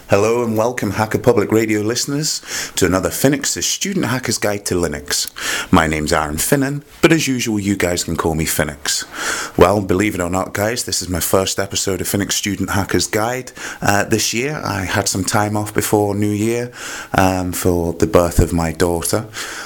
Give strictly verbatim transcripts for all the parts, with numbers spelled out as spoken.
Hello and welcome Hacker Public Radio listeners to another Phoenix's Student Hacker's Guide to Linux. My name's Aaron Finnan, but as usual you guys can call me Phoenix. Well, believe it or not guys, this is my first episode of Phoenix Student Hacker's Guide. Uh, this year I had some time off before New Year um, for the birth of my daughter.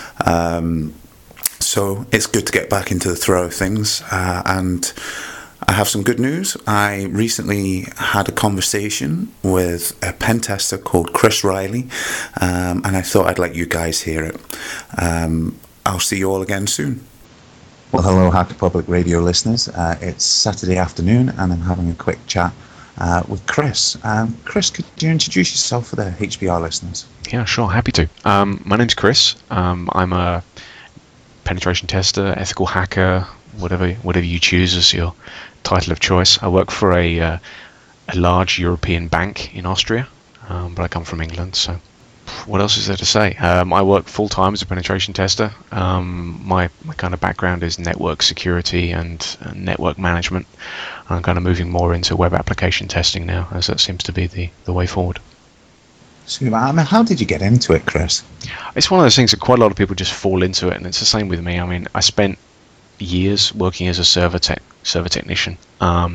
Um, so it's good to get back into the throw of things uh, and I have some good news. I recently had a conversation with a pen tester called Chris Riley, um, and I thought I'd let you guys hear it. Um, I'll see you all again soon. Well, hello, Hacker Public Radio listeners. Uh, it's Saturday afternoon, and I'm having a quick chat uh, with Chris. Um, Chris, could you introduce yourself for the H P R listeners? Yeah, sure. Happy to. Um, my name's Chris. Um, I'm a penetration tester, ethical hacker, whatever whatever you choose as your title of choice. I work for a uh, a large European bank in Austria, um, but I come from England, so what else is there to say? Um, I work full-time as a penetration tester. Um, my, my kind of background is network security and, and network management. I'm kind of moving more into web application testing now, as that seems to be the, the way forward. So, I mean, how did you get into it, Chris? It's one of those things that quite a lot of people just fall into it, and it's the same with me. I mean, I spent years working as a server tech server technician, um,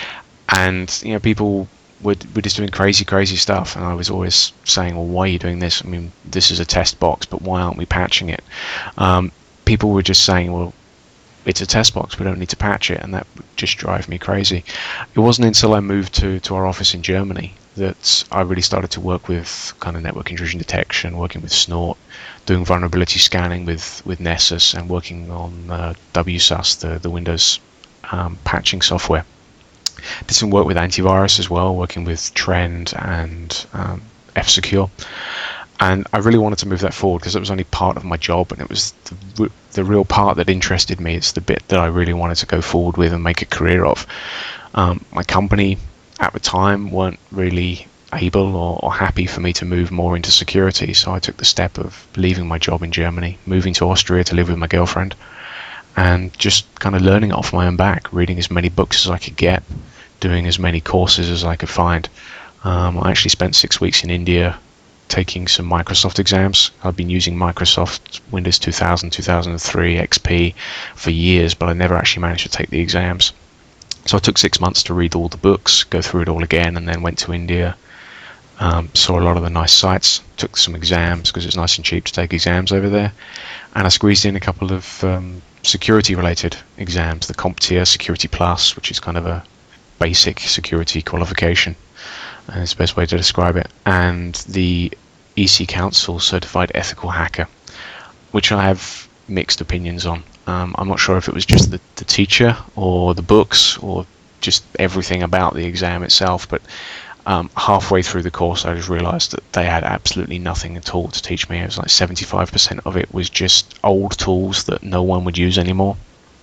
and you know people were, were just doing crazy crazy stuff, and I was always saying, well, why are you doing this? I mean, this is a test box, but why aren't we patching it? Um, people were just saying, well, it's a test box, we don't need to patch it, and that would just drive me crazy. It wasn't until I moved to, to our office in Germany that I really started to work with kind of network intrusion detection, working with Snort, doing vulnerability scanning with, with Nessus, and working on uh, W S U S, the, the Windows um, patching software. Did some work with antivirus as well, working with Trend and um, F-Secure. And I really wanted to move that forward because it was only part of my job, and it was the, the real part that interested me. It's the bit that I really wanted to go forward with and make a career of. Um, my company at the time weren't really able or, or happy for me to move more into security, so I took the step of leaving my job in Germany, moving to Austria to live with my girlfriend, and just kind of learning it off my own back, reading as many books as I could get, doing as many courses as I could find. Um, I actually spent six weeks in India taking some Microsoft exams. I've been using Microsoft Windows two thousand, two thousand three, X P for years, but I never actually managed to take the exams. So I took six months to read all the books, go through it all again, and then went to India. Um, saw a lot of the nice sites, took some exams because it's nice and cheap to take exams over there, and I squeezed in a couple of um, security-related exams, the CompTIA Security Plus, which is kind of a basic security qualification, and it's the best way to describe it, and the E C Council Certified Ethical Hacker, which I have mixed opinions on. Um, I'm not sure if it was just the, the teacher or the books or just everything about the exam itself, but um, halfway through the course I just realised that they had absolutely nothing at all to teach me. It was like seventy-five percent of it was just old tools that no one would use anymore.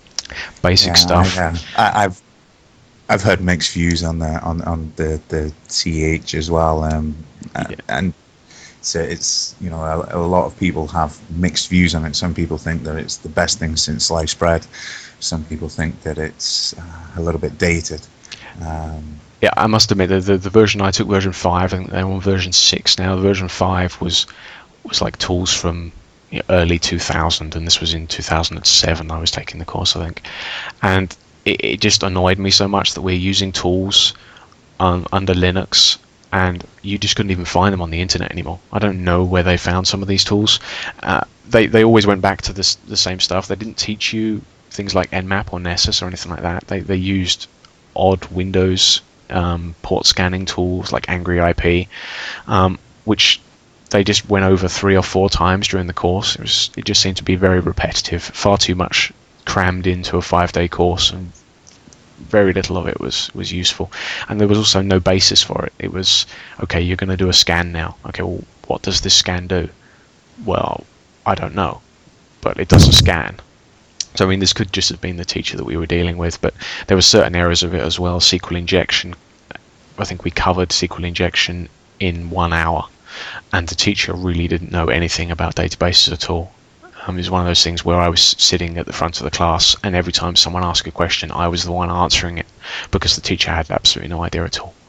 Basic yeah, stuff. I, uh, I, I've I've heard mixed views on the on, on the, the C H as well, um, yeah. and so it's you know a, a lot of people have mixed views on it. Some people think that it's the best thing since sliced bread. Some people think that it's uh, a little bit dated. Um, yeah, I must admit that the, the version I took, version five, and they're on version six now. The version five was was like tools from you know, early two thousand, and this was in two thousand seven. I was taking the course, I think, and it, it just annoyed me so much that we're using tools um, under Linux, and you just couldn't even find them on the internet anymore. I don't know where they found some of these tools. Uh, they they always went back to this the same stuff. They didn't teach you things like Nmap or Nessus or anything like that. They they used odd Windows um, port scanning tools like Angry I P, um, which they just went over three or four times during the course. It was it just seemed to be very repetitive, far too much crammed into a five-day course, and very little of it was was useful. And there was also no basis for it. It was, okay, you're going to do a scan now. Okay, well, what does this scan do? Well, I don't know, but it does a scan. So I mean, this could just have been the teacher that we were dealing with, but there were certain areas of it as well. S Q L injection, I think we covered S Q L injection in one hour, and the teacher really didn't know anything about databases at all. Um, it was one of those things where I was sitting at the front of the class, and every time someone asked a question, I was the one answering it, because the teacher had absolutely no idea at all.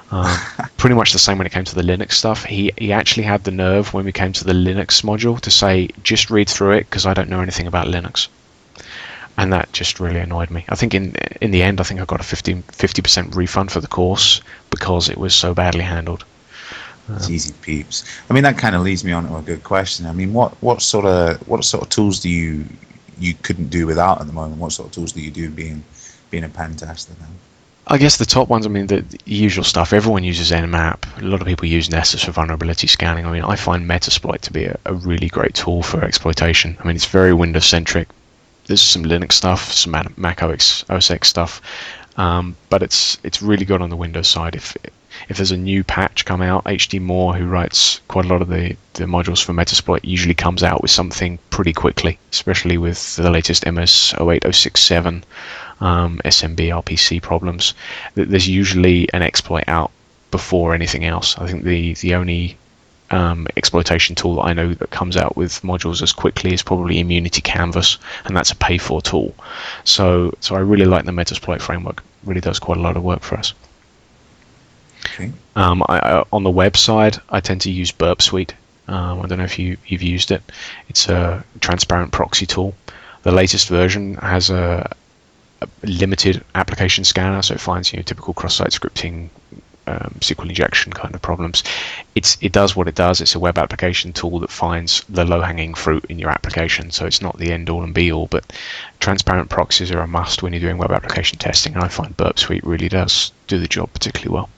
Um, pretty much the same when it came to the Linux stuff. He he actually had the nerve when we came to the Linux module to say, just read through it because I don't know anything about Linux. And that just really annoyed me. I think in in the end, I think I got a fifty percent refund for the course because it was so badly handled. It's easy peeps. I mean, that kind of leads me on to a good question. I mean, what, what sort of what sort of tools do you you couldn't do without at the moment? What sort of tools do you do being being a pen tester now? I guess the top ones, I mean, the, the usual stuff. Everyone uses Nmap. A lot of people use Nessus for vulnerability scanning. I mean, I find Metasploit to be a, a really great tool for exploitation. I mean, it's very Windows-centric. There's some Linux stuff, some Mac O S X stuff, um, but it's it's really good on the Windows side. If if there's a new patch come out, H D Moore, who writes quite a lot of the, the modules for Metasploit, usually comes out with something pretty quickly, especially with the latest M S oh eight oh six seven. Um, S M B R P C problems. There's usually an exploit out before anything else. I think the the only um, exploitation tool that I know that comes out with modules as quickly is probably Immunity Canvas, and that's a pay-for tool. So so I really like the Metasploit framework. It really does quite a lot of work for us. Okay. Um, I, I, on the web side, I tend to use Burp Suite. Um, I don't know if you, you've used it. It's a transparent proxy tool. The latest version has a a limited application scanner, so it finds, you know, typical cross-site scripting, um, S Q L injection kind of problems. It's it does what it does. It's a web application tool that finds the low-hanging fruit in your application, so it's not the end-all and be-all. But transparent proxies are a must when you're doing web application testing, and I find Burp Suite really does do the job particularly well.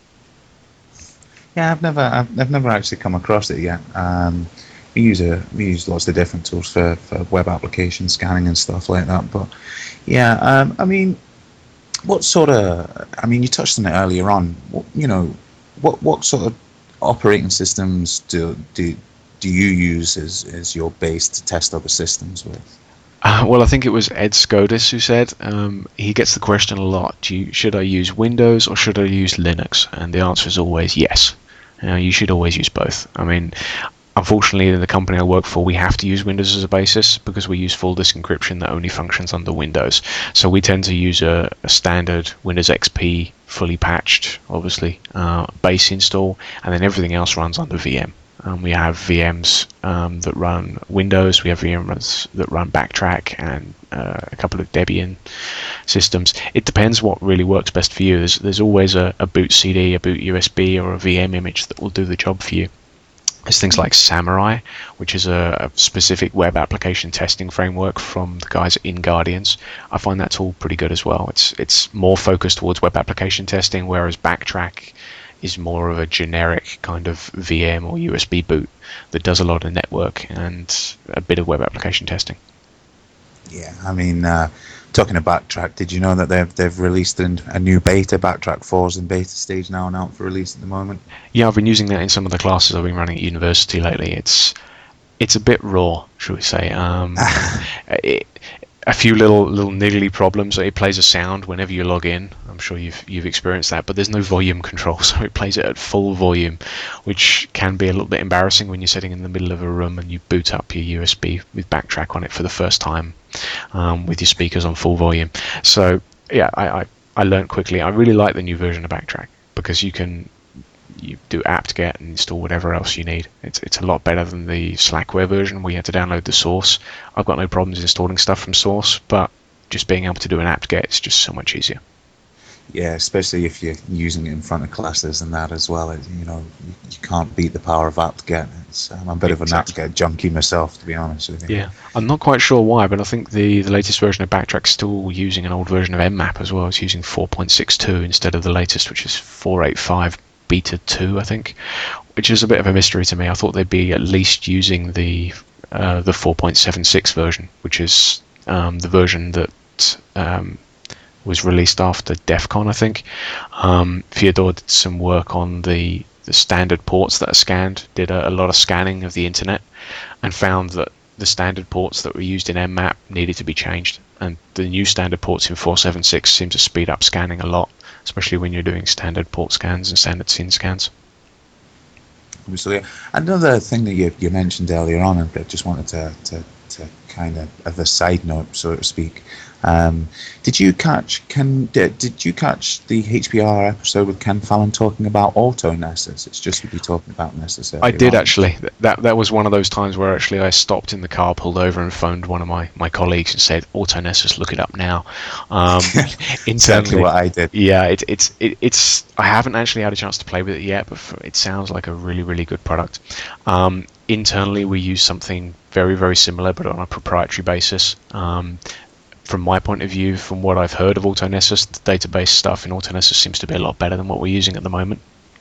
Yeah, I've never I've, I've never actually come across it yet. Um, we use a we use lots of different tools for, for web application scanning and stuff like that, but. Yeah, um, I mean, what sort of? I mean, you touched on it earlier on. What, you know, what what sort of operating systems do do do you use as as your base to test other systems with? Uh, well, I think it was Ed Skodis who said um, he gets the question a lot: do you, should I use Windows or should I use Linux? And the answer is always yes. You know, you should always use both. I mean. Unfortunately, in the company I work for, we have to use Windows as a basis because we use full disk encryption that only functions under Windows. So we tend to use a, a standard Windows X P, fully patched, obviously, uh, base install, and then everything else runs under V M. Um, we have V Ms um, that run Windows, we have V Ms that run Backtrack, and uh, a couple of Debian systems. It depends what really works best for you. There's, there's always a, a boot C D, a boot U S B, or a V M image that will do the job for you. There's things like Samurai, which is a, a specific web application testing framework from the guys at InGuardians. I find that tool pretty good as well. It's it's more focused towards web application testing, whereas Backtrack is more of a generic kind of V M or U S B boot that does a lot of network and a bit of web application testing. Yeah, I mean, uh, talking of Backtrack, did you know that they've they've released an, a new beta? Backtrack four is in beta stage now and out for release at the moment. Yeah, I've been using that in some of the classes I've been running at university lately. It's it's a bit raw, shall we say. Um, it, a few little little niggly problems. It plays a sound whenever you log in. I'm sure you've you've experienced that, but there's no volume control, so it plays it at full volume, which can be a little bit embarrassing when you're sitting in the middle of a room and you boot up your U S B with Backtrack on it for the first time, um, with your speakers on full volume. So yeah, I, I I learned quickly. I really like the new version of Backtrack because you can you do apt-get and install whatever else you need. It's it's a lot better than the Slackware version where you had to download the source. I've got no problems installing stuff from source, but just being able to do an apt-get is just so much easier. Yeah, especially if you're using it in front of classes and that as well. It, you know, you, you can't beat the power of apt-get. It's, um, I'm a bit exactly. of an apt-get junkie myself, to be honest with you. Yeah, I'm not quite sure why, but I think the, the latest version of Backtrack is still using an old version of Nmap as well. It's using four point six two instead of the latest, which is four eighty-five beta two, I think, which is a bit of a mystery to me. I thought they'd be at least using the uh, the four point seven six version, which is um, the version that um, was released after DEF CON, I think. Um, Fyodor did some work on the, the standard ports that are scanned, did a, a lot of scanning of the internet, and found that the standard ports that were used in Nmap needed to be changed. And the new standard ports in four seventy-six seem to speed up scanning a lot, especially when you're doing standard port scans and standard scene scans. So, another thing that you, you mentioned earlier on, and I just wanted to, to, to kind of, as a side note, so to speak, Um, did you catch Ken? Did, did you catch the H P R episode with Ken Fallon talking about auto Nessus? It's just to be talking about Nessus. I did on. actually. That that was one of those times where actually I stopped in the car, pulled over, and phoned one of my, my colleagues and said, "Auto Nessus, look it up now." Um, exactly what I did. Yeah, it, it's it, it's. I haven't actually had a chance to play with it yet, but for, it sounds like a really really good product. Um, internally, we use something very very similar, but on a proprietary basis. Um, From my point of view, from what I've heard of AutoNessus, the database stuff in AutoNessus seems to be a lot better than what we're using at the moment.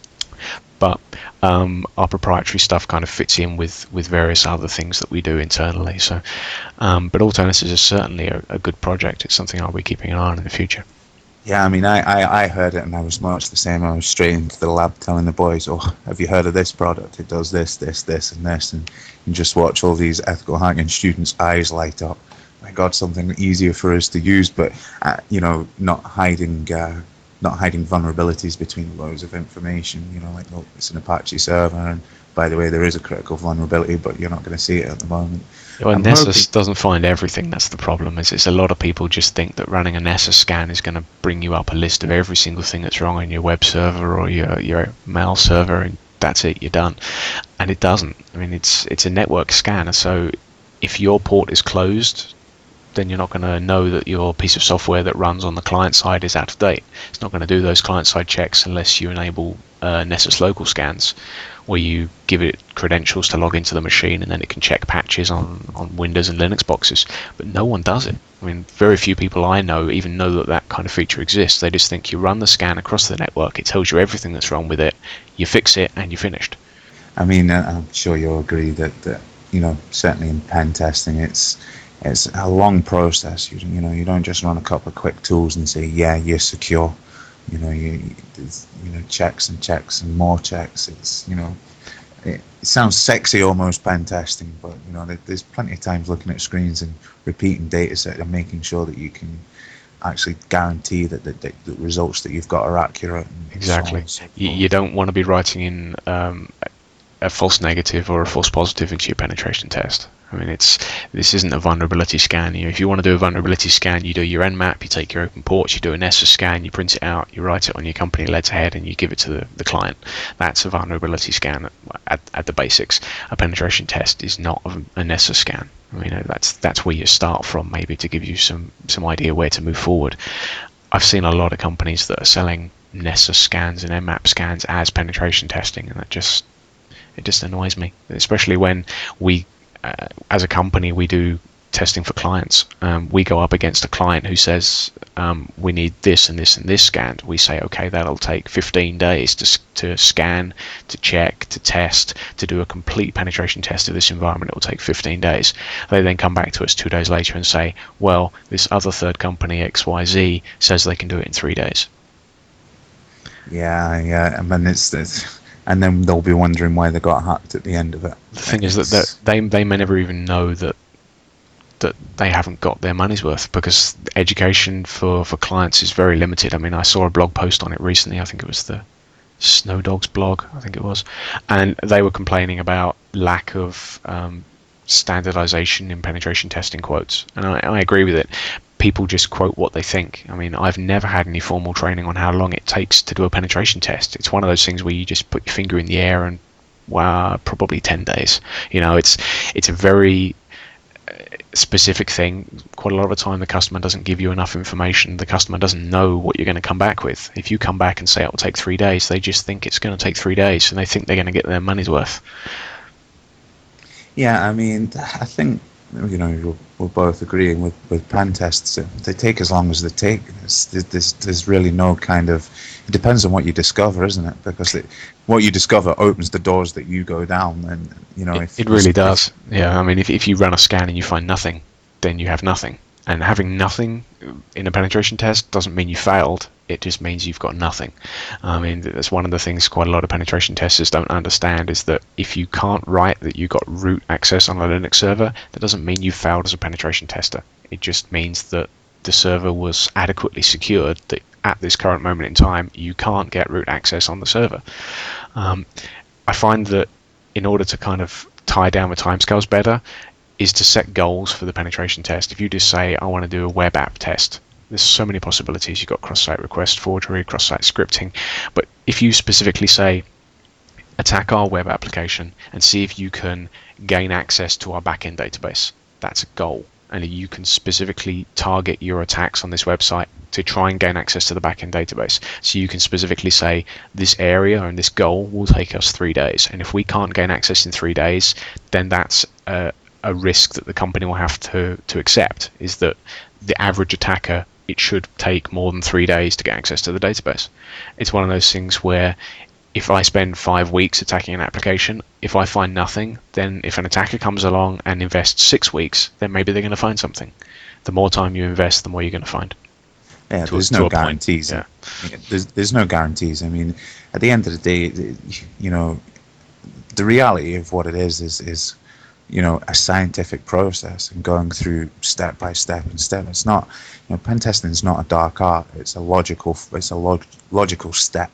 But um, our proprietary stuff kind of fits in with, with various other things that we do internally. So, um, but AutoNessus is certainly a, a good project. It's something I'll be keeping an eye on in the future. Yeah, I mean, I, I, I heard it and I was much the same. I was straight into the lab telling the boys, "Oh, have you heard of this product? It does this, this, this, and this," and you just watch all these ethical hacking students' eyes light up. My God, something easier for us to use, but uh, you know, not hiding, uh, not hiding vulnerabilities between loads of information. You know, like, look, it's an Apache server, and by the way, there is a critical vulnerability, but you're not going to see it at the moment. Well, I'm Nessus hoping... doesn't find everything. That's the problem. Is it's a lot of people just think that running a Nessus scan is going to bring you up a list of every single thing that's wrong on your web server or your your mail server, and that's it. You're done. And it doesn't. I mean, it's it's a network scanner, so if your port is closed, then you're not going to know that your piece of software that runs on the client side is out of date. It's not going to do those client side checks unless you enable uh, Nessus local scans, where you give it credentials to log into the machine and then it can check patches on, on Windows and Linux boxes. But no one does it. I mean, very few people I know even know that that kind of feature exists. They just think you run the scan across the network, it tells you everything that's wrong with it, you fix it, and you're finished. I mean, I'm sure you'll agree that, that you know, certainly in pen testing, it's It's a long process. You, you know, you don't just run a couple of quick tools and say, "Yeah, you're secure." You know, you there's, you know checks and checks and more checks. It's you know, it, it sounds sexy almost pen testing, but you know, there, there's plenty of times looking at screens and repeating data set and making sure that you can actually guarantee that the, the, the results that you've got are accurate. And exactly. So on and so you, you don't want to be writing in um, a false negative or a false positive into your penetration test. I mean, it's this isn't a vulnerability scan. You know, if you want to do a vulnerability scan, you do your Nmap, you take your open ports, you do a Nessus scan, you print it out, you write it on your company letterhead, and you give it to the, the client. That's a vulnerability scan at, at, at the basics. A penetration test is not a, a Nessus scan. I mean, that's that's where you start from, maybe to give you some, some idea where to move forward. I've seen a lot of companies that are selling Nessus scans and Nmap scans as penetration testing, and that just it just annoys me, especially when we Uh, as a company, we do testing for clients. Um, we go up against a client who says um, we need this and this and this scanned. We say, okay, that'll take fifteen days to to scan, to check, to test, to do a complete penetration test of this environment. It will take fifteen days. They then come back to us two days later and say, well, this other third company, X Y Z, says they can do it in three days. Yeah, yeah. I mean, it's... it's... and then they'll be wondering why they got hacked at the end of it. The thing is that, that they they may never even know that that they haven't got their money's worth, because education for, for clients is very limited. I mean, I saw a blog post on it recently. I think it was the Snow Dogs blog, I think it was, and they were complaining about lack of um, standardization in penetration testing quotes, and I, I agree with it. People just quote what they think. I mean, I've never had any formal training on how long it takes to do a penetration test. It's one of those things where you just put your finger in the air and, wow, probably ten days. You know, it's it's a very specific thing. Quite a lot of the time the customer doesn't give you enough information. The customer doesn't know what you're going to come back with. If you come back and say it will take three days, they just think it's going to take three days and they think they're going to get their money's worth. Yeah, I mean, I think, you know, we're, we're both agreeing with, with pen tests. They take as long as they take. There's, there's, there's really no kind of... It depends on what you discover, isn't it? Because it, what you discover opens the doors that you go down. And, you know, it, if it really does. Yeah, I mean, if if you run a scan and you find nothing, then you have nothing. And having nothing in a penetration test doesn't mean you failed. It just means you've got nothing. I mean, that's one of the things quite a lot of penetration testers don't understand, is that if you can't write that you got root access on a Linux server, that doesn't mean you failed as a penetration tester. It just means that the server was adequately secured, that at this current moment in time, you can't get root access on the server. Um, I find that in order to kind of tie down the timescales better, is to set goals for the penetration test. If you just say, I want to do a web app test, there's so many possibilities. You've got cross-site request forgery, cross-site scripting. But if you specifically say, attack our web application and see if you can gain access to our backend database, that's a goal. And you can specifically target your attacks on this website to try and gain access to the backend database. So you can specifically say, this area and this goal will take us three days. And if we can't gain access in three days, then that's a, a risk that the company will have to, to accept, is that the average attacker, it should take more than three days to get access to the database. It's one of those things where if I spend five weeks attacking an application, if I find nothing, then if an attacker comes along and invests six weeks, then maybe they're going to find something. The more time you invest, the more you're going to find. Yeah, to there's a, no guarantees. Yeah. There's, there's no guarantees. I mean, at the end of the day, you know, the reality of what it is is, is you know, a scientific process and going through step by step and step. It's not, you know, pen testing is not a dark art. It's a logical, it's a log, logical step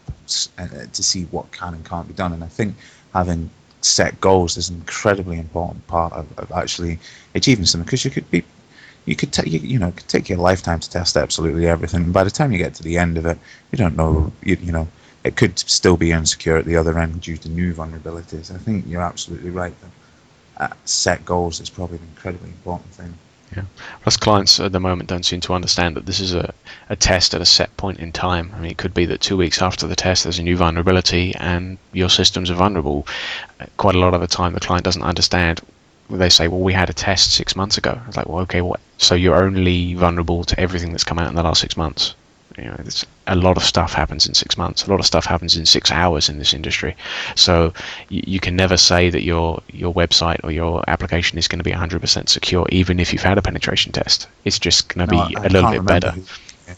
to see what can and can't be done. And I think having set goals is an incredibly important part of, of actually achieving something, because you could be, you could take, you, you know, it could take your lifetime to test absolutely everything. And by the time you get to the end of it, you don't know, you, you know, it could still be insecure at the other end due to new vulnerabilities. I think you're absolutely right. Uh, set goals is probably an incredibly important thing. Yeah. Plus, clients at the moment don't seem to understand that this is a, a test at a set point in time. I mean, it could be that two weeks after the test there's a new vulnerability and your systems are vulnerable. Quite a lot of the time the client doesn't understand. They say, well, we had a test six months ago. It's like, well, okay, what? So you're only vulnerable to everything that's come out in the last six months. You know, it's, a lot of stuff happens in six months. A lot of stuff happens in six hours in this industry. So you, you can never say that your your website or your application is going to be one hundred percent secure, even if you've had a penetration test. It's just going to no, be I, a little bit better. Who,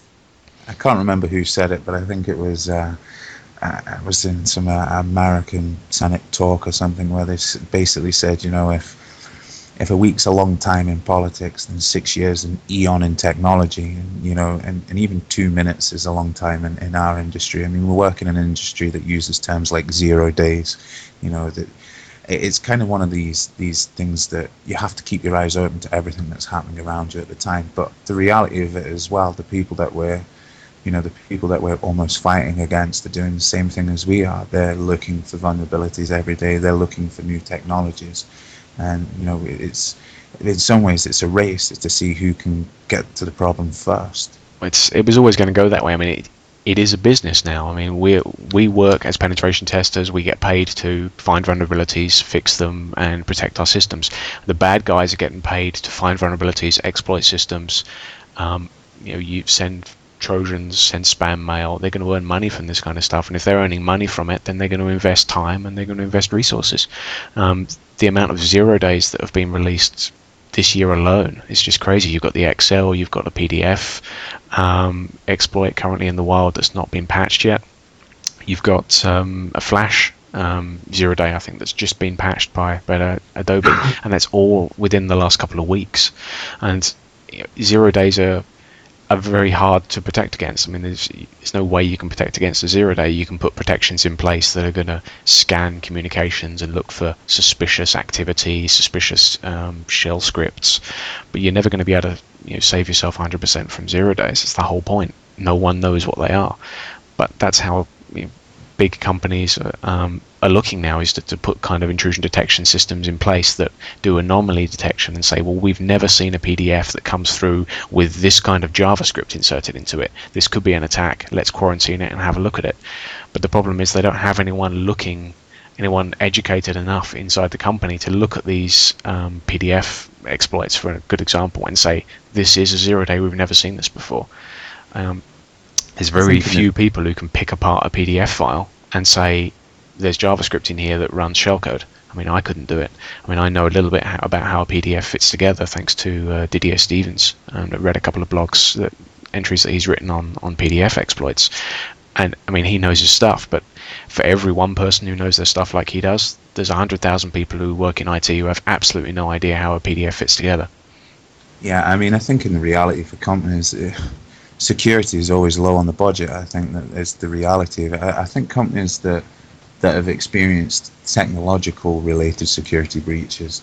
I can't remember who said it, but I think it was uh, uh, it was in some uh, American Senate talk or something where they basically said, you know, if if a week's a long time in politics, then six years an eon in technology, and, you know, and, and even two minutes is a long time in, in our industry. I mean, we work in an industry that uses terms like zero days, you know, that it's kind of one of these these things that you have to keep your eyes open to everything that's happening around you at the time. But the reality of it as well, the people that we're, you know, the people that we're almost fighting against are doing the same thing as we are. They're looking for vulnerabilities every day. They're looking for new technologies. And, you know, it's, in some ways, it's a race to see who can get to the problem first. It's It was always going to go that way. I mean, it, it is a business now. I mean, we we work as penetration testers. We get paid to find vulnerabilities, fix them, and protect our systems. The bad guys are getting paid to find vulnerabilities, exploit systems. Um, you know, you send Trojans, send spam mail. They're going to earn money from this kind of stuff. And if they're earning money from it, then they're going to invest time and they're going to invest resources. Um, the amount of zero days that have been released this year alone is just crazy. You've got the Excel, you've got the P D F um, exploit currently in the wild that's not been patched yet. You've got um, a Flash um, zero day, I think, that's just been patched by, by Adobe, and that's all within the last couple of weeks. And you know, zero days are are very hard to protect against. I mean, there's, there's no way you can protect against a zero day. You can put protections in place that are going to scan communications and look for suspicious activity, suspicious um, shell scripts, but you're never going to be able to, you know, save yourself one hundred percent from zero days. It's the whole point. No one knows what they are, but that's how, you know, big companies um, are looking now, is to, to put kind of intrusion detection systems in place that do anomaly detection and say, well, we've never seen a P D F that comes through with this kind of JavaScript inserted into it. This could be an attack. Let's quarantine it and have a look at it. But the problem is they don't have anyone looking, anyone educated enough inside the company to look at these um, P D F exploits, for a good example, and say, this is a zero day. We've never seen this before. Um, There's very few people who can pick apart a P D F file and say, there's JavaScript in here that runs shellcode. I mean, I couldn't do it. I mean, I know a little bit how, about how a P D F fits together thanks to uh, Didier Stevens. Um, I read a couple of blogs, that, entries that he's written on, on P D F exploits. And, I mean, he knows his stuff, but for every one person who knows their stuff like he does, there's one hundred thousand people who work in I T who have absolutely no idea how a P D F fits together. Yeah, I mean, I think in the reality for companies, Uh, security is always low on the budget. I think that is the reality of it. I, I think companies that that have experienced technological related security breaches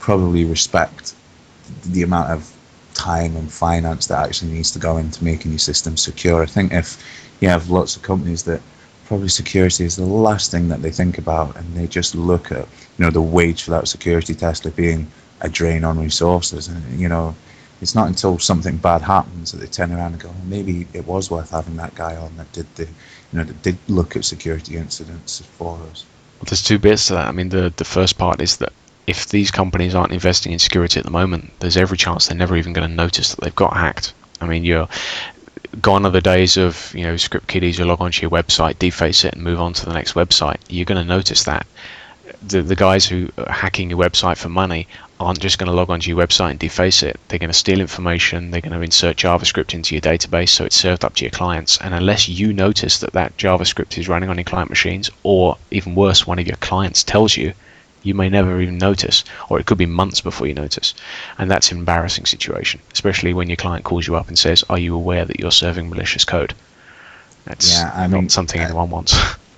probably respect the amount of time and finance that actually needs to go into making your system secure. I think if you have lots of companies that probably security is the last thing that they think about, and they just look at, you know, the wage for that security tester being a drain on resources, and you know, it's not until something bad happens that they turn around and go, well, maybe it was worth having that guy on that did the, you know, that did look at security incidents for us. Well, there's two bits to that. I mean, the the first part is that if these companies aren't investing in security at the moment, there's every chance they're never even going to notice that they've got hacked. I mean, you're gone are the days of, you know, script kiddies who log onto your website, deface it, and move on to the next website. You're going to notice that. The the guys who are hacking your website for money aren't just going to log onto your website and deface it. They're going to steal information. They're going to insert JavaScript into your database so it's served up to your clients. And unless you notice that that JavaScript is running on your client machines, or even worse, one of your clients tells you, you may never even notice, or it could be months before you notice. And that's an embarrassing situation, especially when your client calls you up and says, are you aware that you're serving malicious code? That's yeah, I not mean, something uh, anyone wants.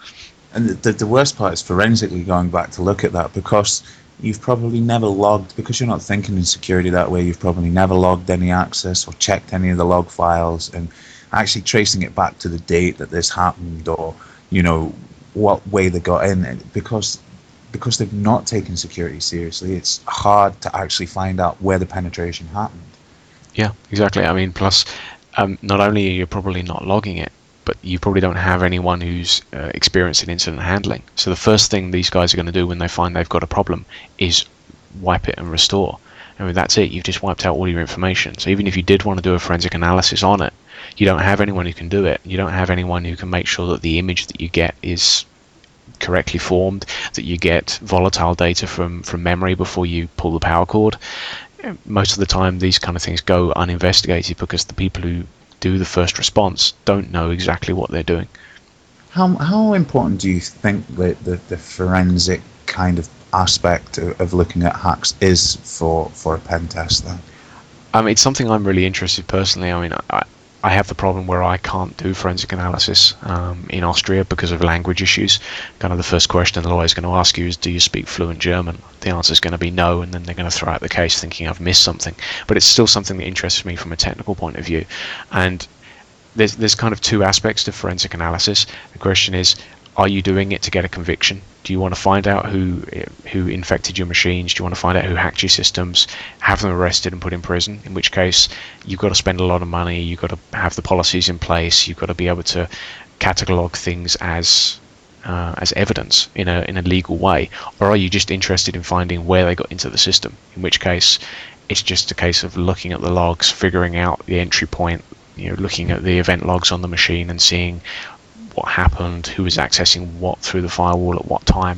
And the, the worst part is forensically going back to look at that, because you've probably never logged, because you're not thinking in security that way, you've probably never logged any access or checked any of the log files, and actually tracing it back to the date that this happened, or, you know, what way they got in. And because because they've not taken security seriously, it's hard to actually find out where the penetration happened. Yeah, exactly. I mean, plus, um, not only are you probably not logging it, but you probably don't have anyone who's uh, experienced in incident handling. So the first thing these guys are going to do when they find they've got a problem is wipe it and restore. I mean, that's it. You've just wiped out all your information. So even if you did want to do a forensic analysis on it, you don't have anyone who can do it. You don't have anyone who can make sure that the image that you get is correctly formed, that you get volatile data from, from memory before you pull the power cord. Most of the time, these kind of things go uninvestigated because the people who do the first response don't know exactly what they're doing. How how important do you think that the, the forensic kind of aspect of, of looking at hacks is for, for a pen test then? I mean, it's something I'm really interested personally. I mean, I, I have the problem where I can't do forensic analysis um, in Austria because of language issues. Kind of the first question the lawyer is going to ask you is, do you speak fluent German? The answer is going to be no, and then they're going to throw out the case thinking I've missed something. But it's still something that interests me from a technical point of view. And there's there's kind of two aspects to forensic analysis. The question is, are you doing it to get a conviction? Do you want to find out who who infected your machines? Do you want to find out who hacked your systems? Have them arrested and put in prison? In which case, you've got to spend a lot of money. You've got to have the policies in place. You've got to be able to catalog things as uh, as evidence in a in a legal way. Or are you just interested in finding where they got into the system? In which case, it's just a case of looking at the logs, figuring out the entry point. You know, looking at the event logs on the machine and seeing what happened, who was accessing what through the firewall at what time.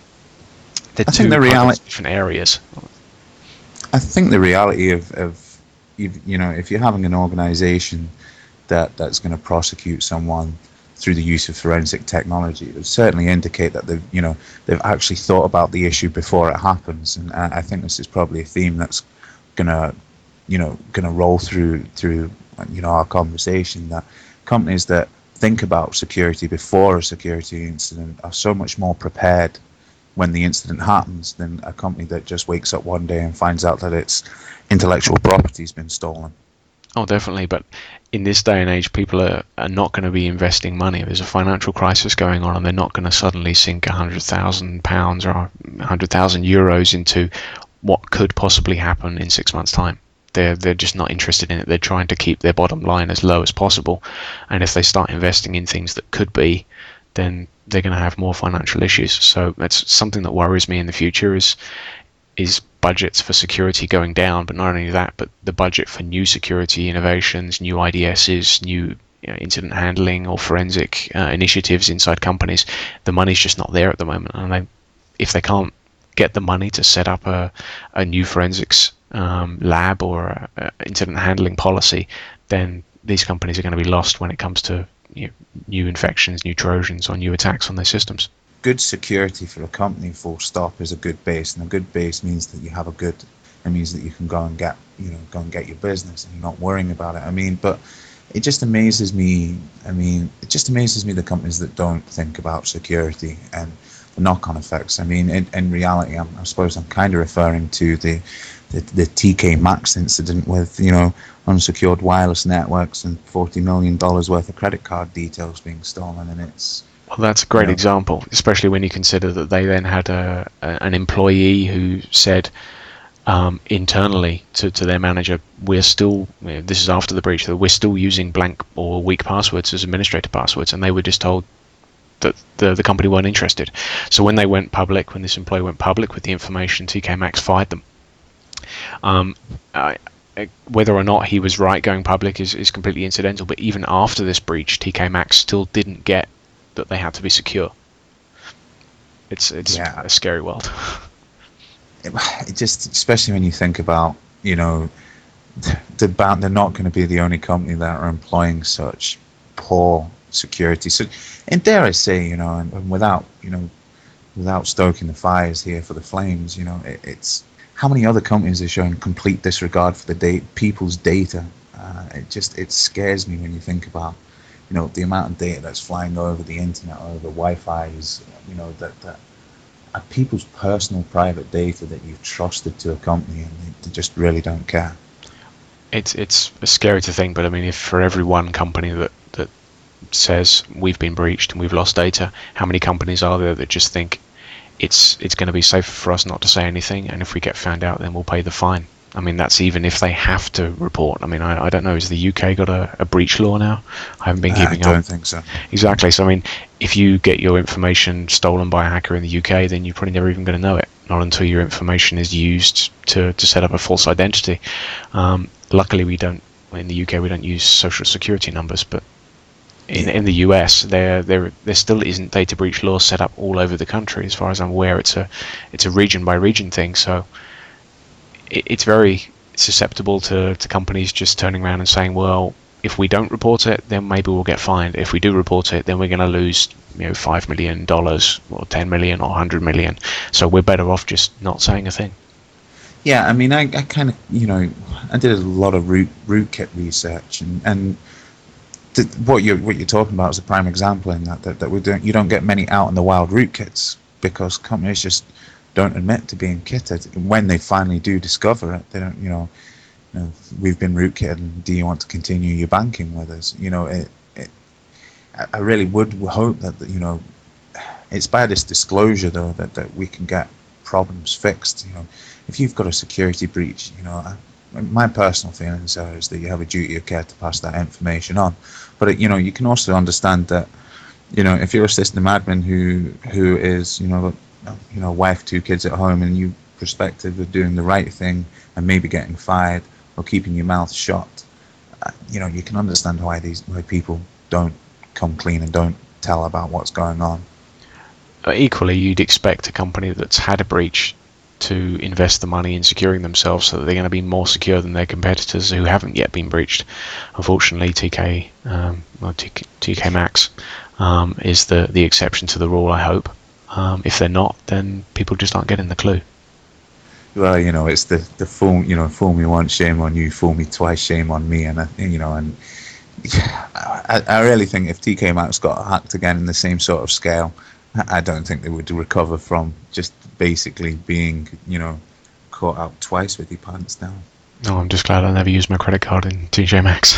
They're I two think the reality, different areas. I think the reality of, of you, you know, if you're having an organization that, that's going to prosecute someone through the use of forensic technology, it would certainly indicate that they've, you know, they've actually thought about the issue before it happens. And I, I think this is probably a theme that's going to, you know, going to roll through through you know our conversation, that companies that think about security before a security incident are so much more prepared when the incident happens than a company that just wakes up one day and finds out that its intellectual property's been stolen. Oh, definitely. But in this day and age, people are, are not going to be investing money. There's a financial crisis going on, and they're not going to suddenly sink one hundred thousand pounds or one hundred thousand euros into what could possibly happen in six months' time. They're, they're just not interested in it. They're trying to keep their bottom line as low as possible. And if they start investing in things that could be, then they're going to have more financial issues. So that's something that worries me in the future is is budgets for security going down. But not only that, but the budget for new security innovations, new I D Ss, new you know, incident handling or forensic uh, initiatives inside companies. The money's just not there at the moment. And they, if they can't get the money to set up a, a new forensics Um, lab or a, a incident handling policy, then these companies are going to be lost when it comes to you know, new infections, new Trojans, or new attacks on their systems. Good security for a company, full stop, is a good base, and a good base means that you have a good. It means that you can go and get, you know, go and get your business, and you're not worrying about it. I mean, but it just amazes me. I mean, it just amazes me the companies that don't think about security and the knock-on effects. I mean, in, in reality, I'm, I suppose I'm kind of referring to the, the the T K Maxx incident with, you know, unsecured wireless networks and forty million dollars worth of credit card details being stolen, and it's... Well, that's a great you know, example, especially when you consider that they then had a, a an employee who said um, internally to, to their manager, we're still, you know, this is after the breach, that we're still using blank or weak passwords as administrator passwords, and they were just told that the, the company weren't interested. So when they went public, when this employee went public with the information, T K Maxx fired them. Um, I, Whether or not he was right going public is, is completely incidental, but even after this breach, T K Maxx still didn't get that they had to be secure. It's it's Yeah. a scary world. it, it just, especially when you think about, you know, they're, bound, they're not going to be the only company that are employing such poor security. So, and dare I say, you know, and, and without, you know, without stoking the fires here for the flames, you know, it, it's how many other companies are showing complete disregard for the data, people's data. Uh, it just, it scares me when you think about, you know, the amount of data that's flying over the internet, over Wi-Fi's, you know, that, that are people's personal private data that you've trusted to a company, and they, they just really don't care. It's it's scary to think, but I mean, if for every one company that, that says we've been breached and we've lost data, how many companies are there that just think it's it's going to be safer for us not to say anything, and if we get found out, then we'll pay the fine? I mean, that's even if they have to report. I mean, I, I don't know, has the U K got a, a breach law now? I haven't been keeping up. I don't think so. Exactly. So, I mean, if you get your information stolen by a hacker in the U K, then you're probably never even going to know it, not until your information is used to, to set up a false identity. Um, luckily, we don't, in the U K, we don't use social security numbers, but in, in the U S, there there there still isn't data breach laws set up all over the country. As far as I'm aware, it's a it's a region by region thing. So it, it's very susceptible to, to companies just turning around and saying, well, if we don't report it, then maybe we'll get fined. If we do report it, then we're going to lose, you know, five million dollars or ten million or one hundred million. So we're better off just not saying a thing. Yeah, I mean, I, I kind of, you know, I did a lot of root rootkit research, and and th- what you're what you're talking about is a prime example in that that, that we don't you don't get many out in the wild rootkits because companies just don't admit to being kitted. When they finally do discover it, they don't, you know, you know, we've been rootkitted, and do you want to continue your banking with us? You know, it. it I really would hope that, you know, it's by this disclosure though that, that we can get problems fixed. You know, if you've got a security breach, you know, I, my personal feelings are is that you have a duty of care to pass that information on. But it, you know, you can also understand that, you know, if you're a system admin who who is, you know, you know, wife, two kids at home, and you perspective of doing the right thing and maybe getting fired or keeping your mouth shut, uh, you know, you can understand why these why people don't come clean and don't tell about what's going on. Equally, you'd expect a company that's had a breach to invest the money in securing themselves so that they're going to be more secure than their competitors who haven't yet been breached. Unfortunately, T K, um, well, T K, T K Maxx um, is the, the exception to the rule, I hope. Um, if they're not, then people just aren't getting the clue. Well, you know, it's the, the fool, you know, fool me once, shame on you, fool me twice, shame on me. And, I, you know, and I, I really think if T K Maxx got hacked again in the same sort of scale, I don't think they would recover from just basically being, you know, caught out twice with your pants down. No, I'm just glad I never used my credit card in T J Maxx.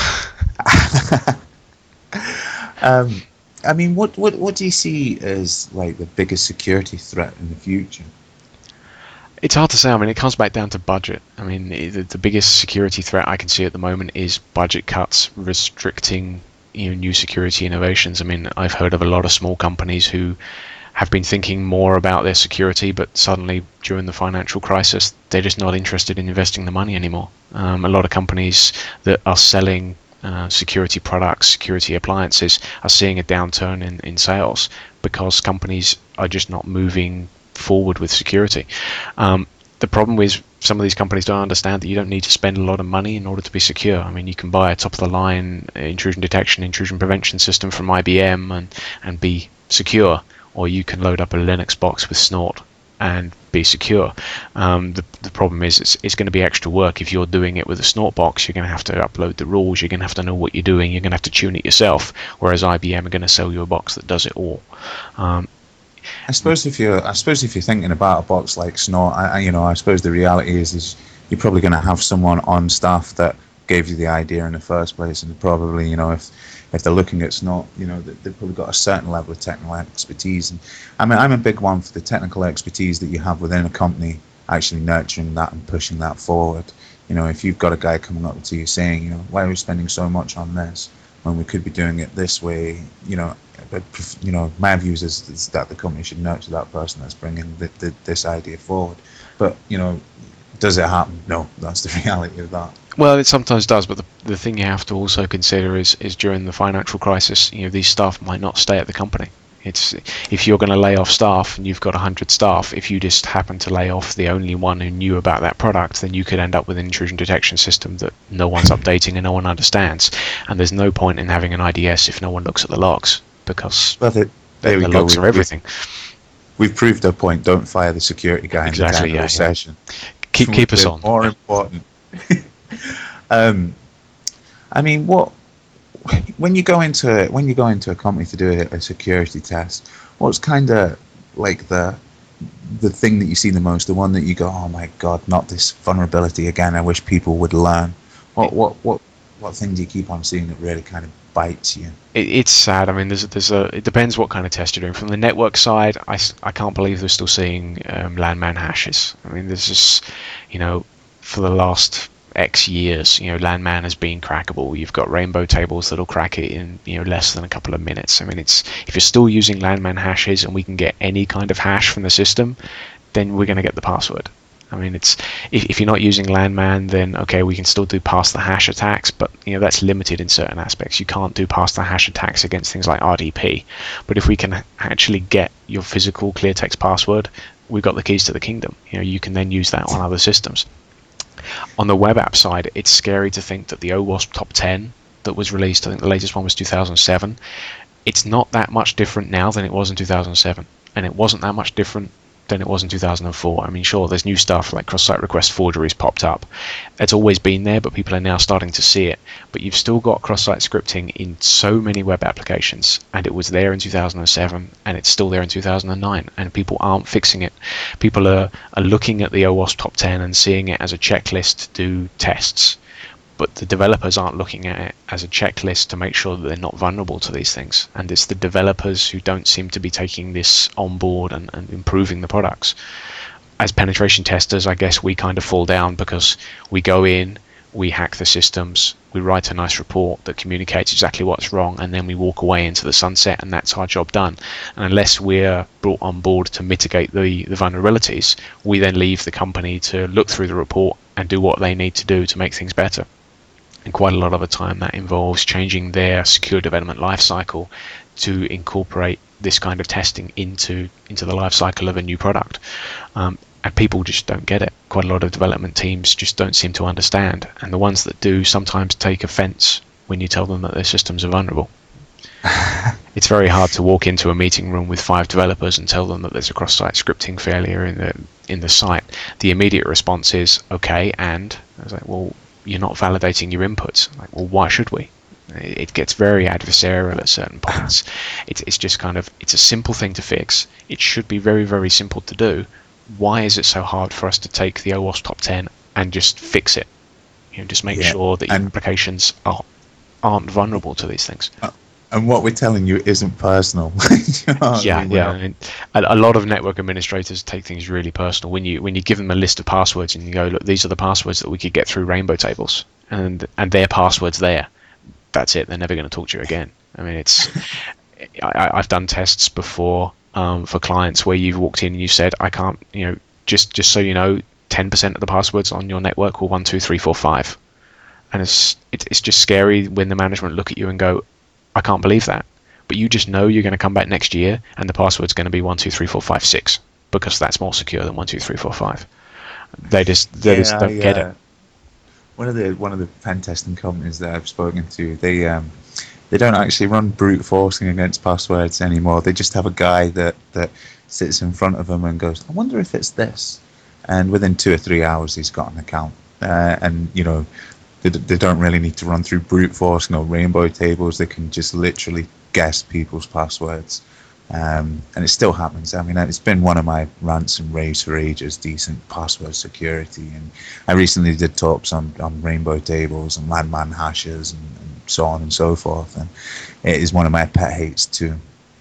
um, I mean, what, what what do you see as like the biggest security threat in the future? It's hard to say. I mean, it comes back down to budget. I mean, the, the biggest security threat I can see at the moment is budget cuts restricting, you know, new security innovations. I mean, I've heard of a lot of small companies who have been thinking more about their security, but suddenly during the financial crisis, they're just not interested in investing the money anymore. Um, a lot of companies that are selling uh, security products, security appliances, are seeing a downturn in, in sales because companies are just not moving forward with security. Um, the problem is some of these companies don't understand that you don't need to spend a lot of money in order to be secure. I mean, you can buy a top-of-the-line intrusion detection, intrusion prevention system from I B M and, and be secure, or you can load up a Linux box with Snort and be secure. Um, the, the problem is it's, it's going to be extra work. If you're doing it with a Snort box, you're going to have to upload the rules, you're going to have to know what you're doing, you're going to have to tune it yourself, whereas I B M are going to sell you a box that does it all. Um, I suppose if you're, I suppose if you're thinking about a box like Snort, I, I, you know, I suppose the reality is, is you're probably going to have someone on staff that gave you the idea in the first place, and probably, you know, if if they're looking at Snort, you know, they've probably got a certain level of technical expertise. And I mean, I'm a big one for the technical expertise that you have within a company, actually nurturing that and pushing that forward. You know, if you've got a guy coming up to you saying, you know, why are we spending so much on this when we could be doing it this way? You know, but, you know, my views is, is that the company should nurture that person that's bringing the, the, this idea forward. But, you know, does it happen? No, that's the reality of that. Well, it sometimes does, but the, the thing you have to also consider is, is during the financial crisis, you know, these staff might not stay at the company. It's if you're going to lay off staff and you've got one hundred staff, if you just happen to lay off the only one who knew about that product, then you could end up with an intrusion detection system that no one's updating and no one understands. And there's no point in having an I D S if no one looks at the logs, because well, it, there the we logs go. are everything. We've proved our point. Don't fire the security guy exactly, in the yeah, session. Yeah. Keep keep us on. More important. um, I mean, what when you go into when you go into a company to do a, a security test, what's kind of like the the thing that you see the most, the one that you go, oh my god, not this vulnerability again. I wish people would learn. What what what what thing do you keep on seeing that really kind of bites you? It, it's sad. I mean, there's there's a. It depends what kind of test you're doing. From the network side, I, I can't believe they're still seeing um, LAN-MAN hashes. I mean, there's just, you know, for the last X years, you know, LAN-MAN has been crackable. You've got rainbow tables that'll crack it in, you know, less than a couple of minutes. I mean, it's if you're still using LAN-MAN hashes and we can get any kind of hash from the system, then we're going to get the password. I mean, it's if, if you're not using LAN-MAN, then okay, we can still do pass the hash attacks, but you know that's limited in certain aspects. You can't do pass the hash attacks against things like R D P. But if we can actually get your physical clear text password, we've got the keys to the kingdom. You know, you can then use that on other systems. On the web app side, it's scary to think that the OWASP top ten that was released, I think the latest one was two thousand seven, it's not that much different now than it was in two thousand seven, and it wasn't that much different than it was in two thousand four. I mean, sure, there's new stuff like cross-site request forgeries popped up. It's always been there, but people are now starting to see it. But you've still got cross-site scripting in so many web applications, and it was there in two thousand seven, and it's still there in two thousand nine, and people aren't fixing it. People are, are looking at the OWASP top ten and seeing it as a checklist to do tests, but the developers aren't looking at it as a checklist to make sure that they're not vulnerable to these things. And it's the developers who don't seem to be taking this on board and, and improving the products. As penetration testers, I guess we kind of fall down because we go in, we hack the systems, we write a nice report that communicates exactly what's wrong, and then we walk away into the sunset, and that's our job done. And unless we're brought on board to mitigate the, the vulnerabilities, we then leave the company to look through the report and do what they need to do to make things better. And quite a lot of the time that involves changing their secure development lifecycle to incorporate this kind of testing into into the lifecycle of a new product. Um, and people just don't get it. Quite a lot of development teams just don't seem to understand. And the ones that do sometimes take offense when you tell them that their systems are vulnerable. It's very hard to walk into a meeting room with five developers and tell them that there's a cross-site scripting failure in the in the site. The immediate response is, okay, and I was like, well, you're not validating your inputs. Like, well, why should we? It gets very adversarial at certain points. It's it's just kind of, it's a simple thing to fix. It should be very, very simple to do. Why is it so hard for us to take the OWASP top ten and just fix it? You know, just make yeah, sure that your applications are, aren't vulnerable to these things. Uh, and what we're telling you isn't personal. You know yeah, I mean? yeah. I mean, a, a lot of network administrators take things really personal. When you when you give them a list of passwords and you go, look, these are the passwords that we could get through rainbow tables, and and their passwords there, that's it. They're never going to talk to you again. I mean, it's. I, I've done tests before um, for clients where you've walked in and you said, I can't, you know, just just so you know, ten percent of the passwords on your network were one, two, three, four, five, and it's it, it's just scary when the management look at you and go, I can't believe that. But you just know you're going to come back next year and the password's going to be one, two, three, four, five, six, because that's more secure than one, two, three, four, five. They just they yeah, just don't yeah. get it. One of the one of the pen testing companies that I've spoken to, they um they don't actually run brute forcing against passwords anymore. They just have a guy that, that sits in front of them and goes, I wonder if it's this. And within two or three hours, he's got an account. Uh, and you know. They, they don't really need to run through brute force, no rainbow tables. They can just literally guess people's passwords. Um, and it still happens. I mean, it's been one of my rants and raves for ages, decent password security. And I recently did talks on, on rainbow tables and landman hashes and, and so on and so forth. And it is one of my pet hates too.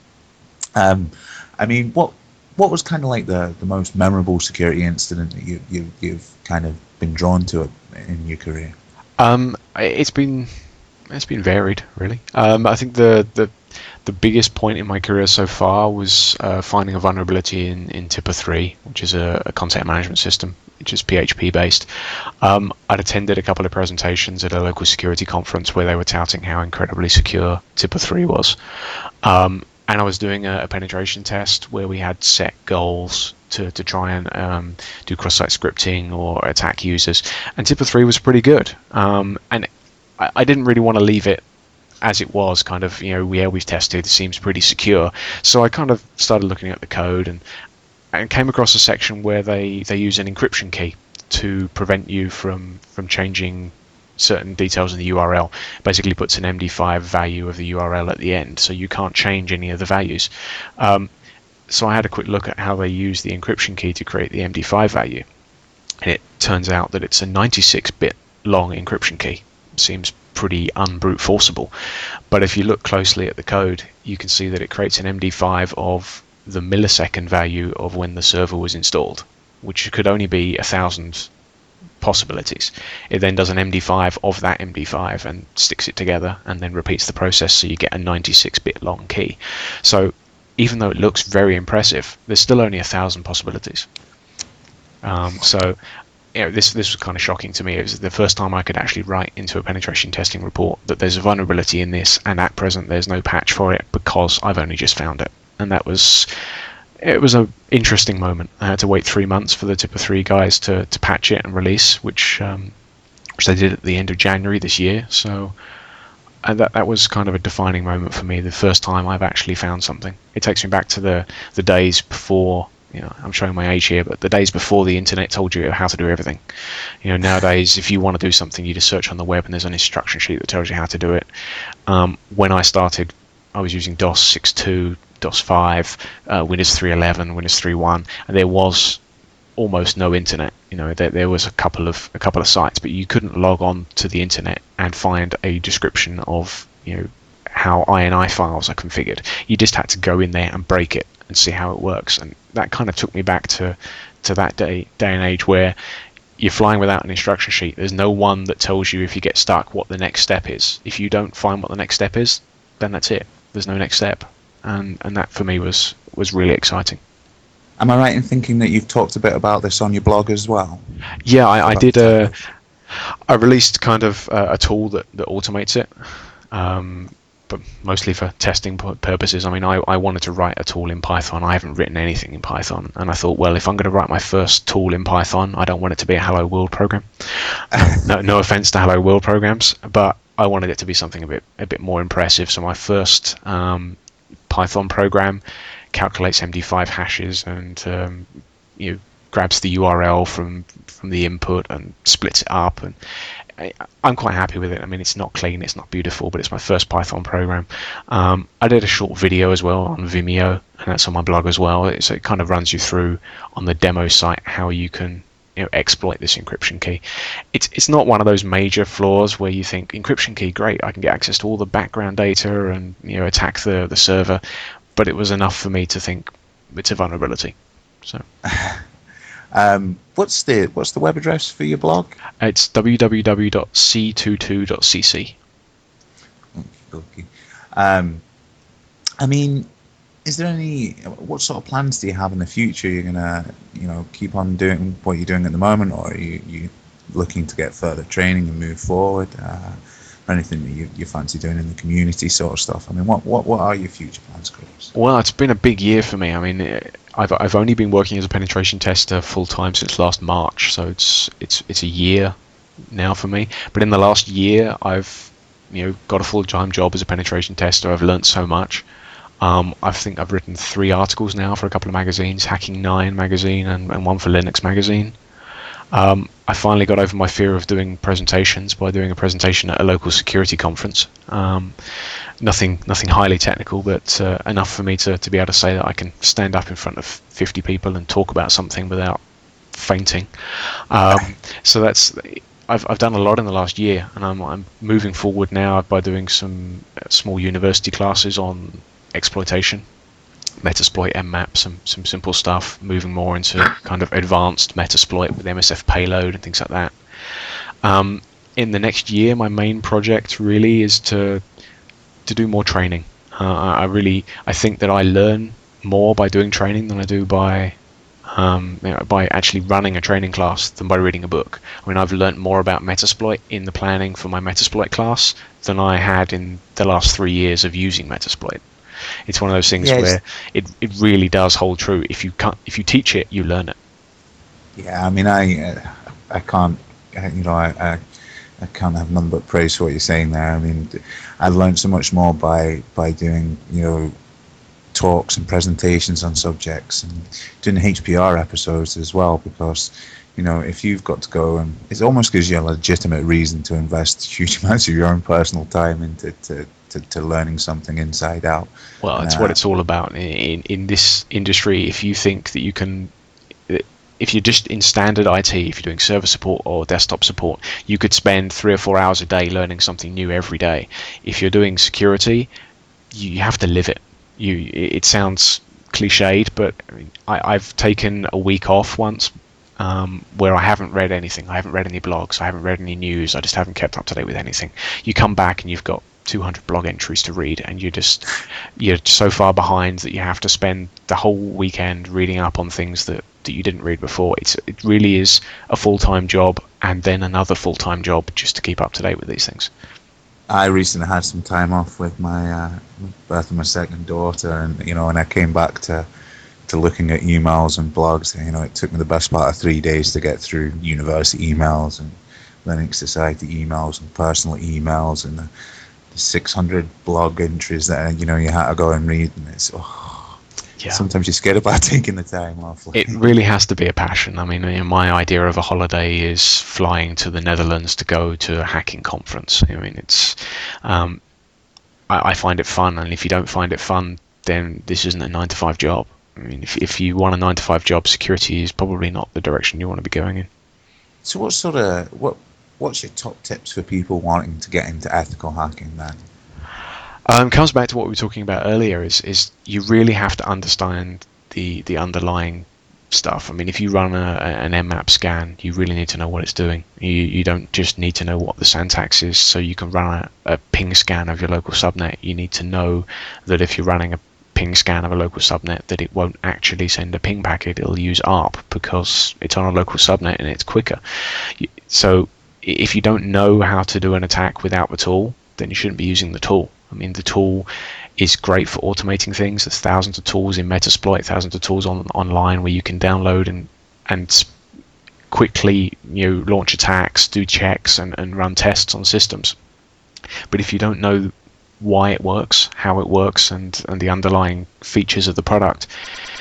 Um, I mean, what what was kind of like the, the most memorable security incident that you, you, you've kind of been drawn to in your career? Um, it's been it's been varied, really. Um, I think the, the the biggest point in my career so far was uh, finding a vulnerability in, in Tipper three, which is a, a content management system, which is P H P based. Um, I'd attended a couple of presentations at a local security conference where they were touting how incredibly secure Tipper three was. Um, and I was doing a, a penetration test where we had set goals to, to try and um, do cross-site scripting or attack users. And Tipper three was pretty good. Um, and I, I didn't really want to leave it as it was, kind of, you know, yeah, we've tested, it seems pretty secure. So I kind of started looking at the code and, and came across a section where they, they use an encryption key to prevent you from, from changing certain details in the U R L. Basically puts an M D five value of the U R L at the end, so you can't change any of the values. Um, so I had a quick look at how they use the encryption key to create the M D five value. And it turns out that it's a ninety-six bit long encryption key. Seems pretty unbrute forceable, but if you look closely at the code, you can see that it creates an M D five of the millisecond value of when the server was installed, which could only be a thousand possibilities. It then does an M D five of that M D five and sticks it together and then repeats the process, so you get a ninety-six bit long key. So even though it looks very impressive, there's still only a thousand possibilities. Um, so you know, this this was kind of shocking to me. It was the first time I could actually write into a penetration testing report that there's a vulnerability in this, and at present there's no patch for it because I've only just found it. And that was it was an interesting moment. I had to wait three months for the Tipper three guys to, to patch it and release, which um, which they did at the end of January this year. So and that that was kind of a defining moment for me. The first time I've actually found something. It takes me back to the the days before. You know, I'm showing my age here, but the days before the internet told you how to do everything. You know, nowadays, if you want to do something, you just search on the web and there's an instruction sheet that tells you how to do it. Um, when I started, I was using DOS six point two, DOS five, uh, Windows three eleven, Windows three point one, and there was almost no internet. You know, there, there was a couple of a couple of sites, but you couldn't log on to the internet and find a description of, you know, how I N I files are configured. You just had to go in there and break it and see how it works. And that kind of took me back to to that day day and age where you're flying without an instruction sheet. There's no one that tells you if you get stuck what the next step is. If you don't find what the next step is, then that's it. There's no next step. And and that for me was was really exciting. Am I right in thinking that you've talked a bit about this on your blog as well? Yeah, I, I did. Uh, I released kind of uh, a tool that, that automates it. Um, but mostly for testing purposes. I mean, I, I wanted to write a tool in Python. I haven't written anything in Python. And I thought, well, if I'm going to write my first tool in Python, I don't want it to be a Hello World program. no, no offense to Hello World programs, but I wanted it to be something a bit a bit more impressive. So my first um, Python program calculates M D five hashes and um, you know, grabs the U R L from, from the input and splits it up. And I'm quite happy with it. I mean, it's not clean, it's not beautiful, but it's my first Python program. Um, I did a short video as well on Vimeo, and that's on my blog as well. So it kind of runs you through on the demo site how you can, you know, exploit this encryption key. It's it's not one of those major flaws where you think encryption key, great, I can get access to all the background data and, you know, attack the the server. But it was enough for me to think it's a vulnerability. So. Um, what's the what's the web address for your blog? It's w w w dot c twenty-two dot c c. Okay. Um, I mean, is there any? What sort of plans do you have in the future? You're gonna, you know, keep on doing what you're doing at the moment, or are you, you looking to get further training and move forward? Uh, or anything that you, you fancy doing in the community sort of stuff? I mean, what what, what are your future plans, Chris? Well, it's been a big year for me. I mean, I've I've only been working as a penetration tester full time since last March, so it's it's it's a year now for me. But in the last year, I've you know got a full time job as a penetration tester. I've learnt so much. Um, I think I've written three articles now for a couple of magazines, Hacking Nine magazine and, and one for Linux magazine. Um, I finally got over my fear of doing presentations by doing a presentation at a local security conference. Um, nothing nothing highly technical, but uh, enough for me to, to be able to say that I can stand up in front of fifty people and talk about something without fainting. Um, so that's I've I've done a lot in the last year, and I'm I'm moving forward now by doing some small university classes on exploitation, Metasploit, M map, some some simple stuff, moving more into kind of advanced Metasploit with M S F payload and things like that. Um, in the next year, my main project really is to to do more training. Uh, I really I think that I learn more by doing training than I do by um, you know, by actually running a training class than by reading a book. I mean, I've learnt more about Metasploit in the planning for my Metasploit class than I had in the last three years of using Metasploit. It's one of those things yeah, where it, it really does hold true. If you can't, if you teach it, you learn it. Yeah, I mean, I uh, I can't, you know, I, I I can't have none but praise for what you're saying there. I mean, I learned so much more by by doing, you know, talks and presentations on subjects and doing H P R episodes as well, because, you know, if you've got to go and it almost gives you a legitimate reason to invest huge amounts of your own personal time into to, to, to learning something inside out. Well, that's uh, what it's all about in in this industry. If you think that you can, if you're just in standard I T, if you're doing server support or desktop support, you could spend three or four hours a day learning something new every day. If you're doing security, you have to live it. You, it sounds cliched, but I mean, I, I've taken a week off once um, where I haven't read anything. I haven't read any blogs. I haven't read any news. I just haven't kept up to date with anything. You come back and you've got two hundred blog entries to read, and you're just you're so far behind that you have to spend the whole weekend reading up on things that, that you didn't read before. It's it really is a full-time job and then another full-time job just to keep up to date with these things. I recently had some time off with my uh, birth of my second daughter, and you know, and I came back to to looking at emails and blogs. And, you know, it took me the best part of three days to get through university emails and Linux Society emails and personal emails and the, the six hundred blog entries that, you know, you had to go and read. And it's oh, yeah. Sometimes you're scared about taking the time off. It really has to be a passion. I mean, you know, my idea of a holiday is flying to the Netherlands to go to a hacking conference. I mean, it's um, I, I find it fun, and if you don't find it fun, then this isn't a nine to five job. I mean, if if you want a nine to five job, security is probably not the direction you want to be going in. So, what sort of what what's your top tips for people wanting to get into ethical hacking then? Um, comes back to what we were talking about earlier. Is is you really have to understand the the underlying stuff. I mean, if you run a, an M map scan, you really need to know what it's doing. You you don't just need to know what the syntax is, so you can run a, a ping scan of your local subnet. You need to know that if you're running a ping scan of a local subnet, that it won't actually send a ping packet. It'll use A R P because it's on a local subnet and it's quicker. So if you don't know how to do an attack without the tool, then you shouldn't be using the tool. I mean, the tool is great for automating things. There's thousands of tools in Metasploit, thousands of tools on online where you can download and and quickly, you know, launch attacks, do checks, and, and run tests on systems. But if you don't know why it works, how it works, and, and the underlying features of the product,